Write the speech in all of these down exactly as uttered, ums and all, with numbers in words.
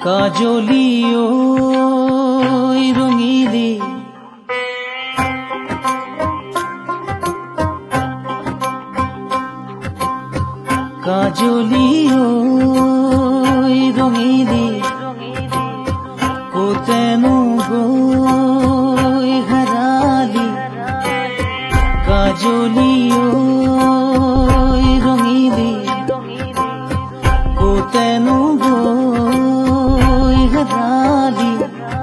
কাজলি ঐ রঙিলি কাজলি ঐ রঙিলি কোতেনো গৈ হেৰালি কাজলি ঐ রঙিলি কোতেনো গৈ হেৰালি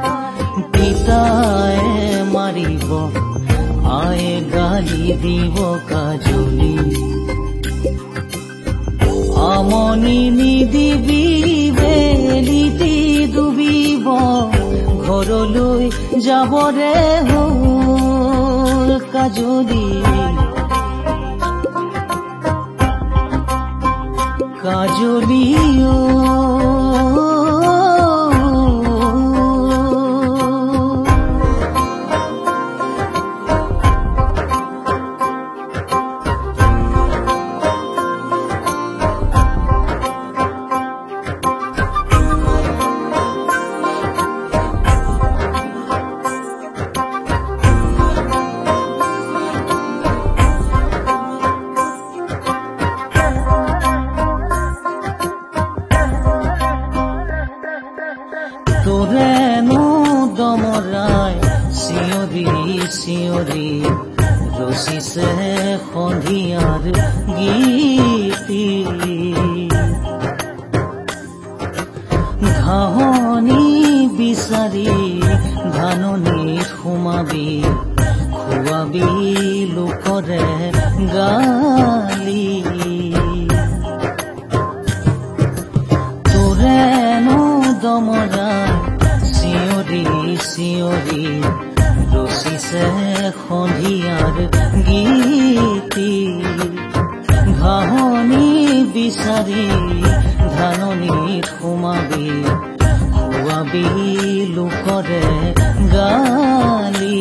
পিতায়ে মাৰিব আয়ে গালি দিব কাজলি আমনি নিদিবি বেলিতি ডুবিব ঘৰলৈ যাবৰে হ'ল কাজলি কাজলি ঐ তোৰেনো দমৰাই চিঞৰি চিঞৰি ৰচিছে সন্ধিয়াৰ গীতি ঘাঁহনি বিচাৰি ধাননিত সোমাবি খুৱাবি লোকৰে গালি তোৰেনো দমৰাই চিঞৰি চিঞৰি ৰচিছে সন্ধিয়াৰ গীতি ঘাঁহনি বিচাৰি ধাননিত সোমাবি খুৱাবি লোকৰে গালি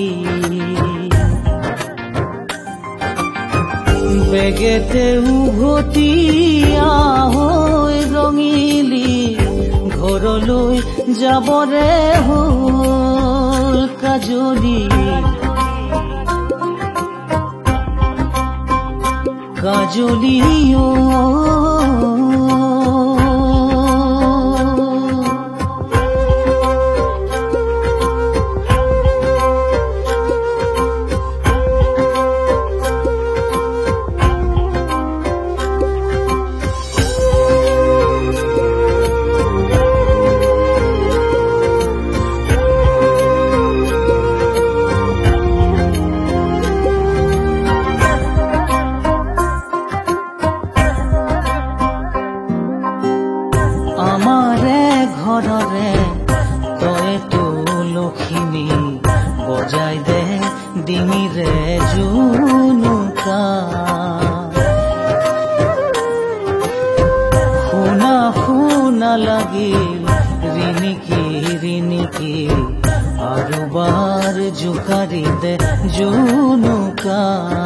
বেগেতে উভতি আহৈ ৰঙিলি ঘৰলৈ যাবৰে হ'ল কাজলি কাজলি ঐ আমাৰে ঘৰৰে তইতো লখিমী বজাই দে ডিঙিৰে জুনুকা শুনা শুনা লাগিল ৰিণিকি ৰিণিকি আৰু বাৰ জোকাৰি দে জুনুকা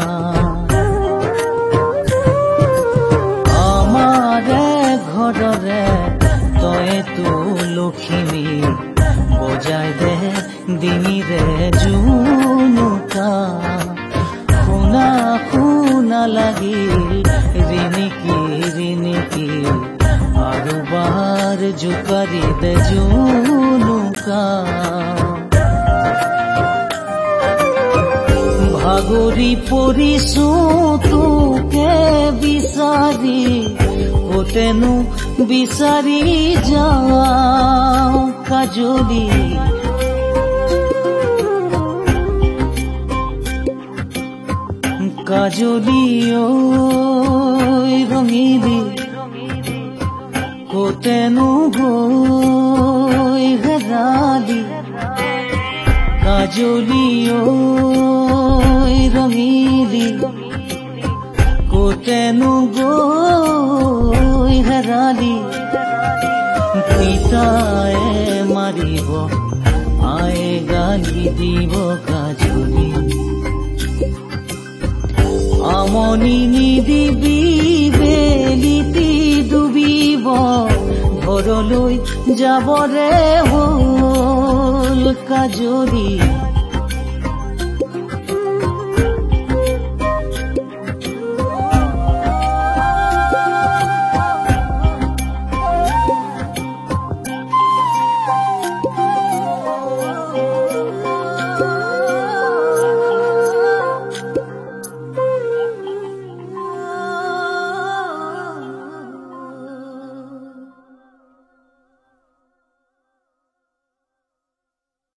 আমাৰে ঘৰৰে তইতো লখিমী বজাই দে ডিঙিৰে জুনুকা শুনা শুনা লাগিল ৰিণিকি ৰিণিকি আৰু বাৰ জোকাৰি দে জুনুকা ভাগৰি পৰিছো তোকে বিচাৰি কতেনো বিচাৰি যাওঁ কাজলি কাজলি ঐ ৰঙিলি কতেনো গৈ হেৰালি কাজলি ঐ ৰঙিলি কতেনো গৈ হেৰালি পিতায়ে মাৰিব আয়ে গালি দিব কাজলি আমনি নিদিবি বেলিতি ডুবিব ঘৰলৈ যাবৰে হ'ল কাজৰি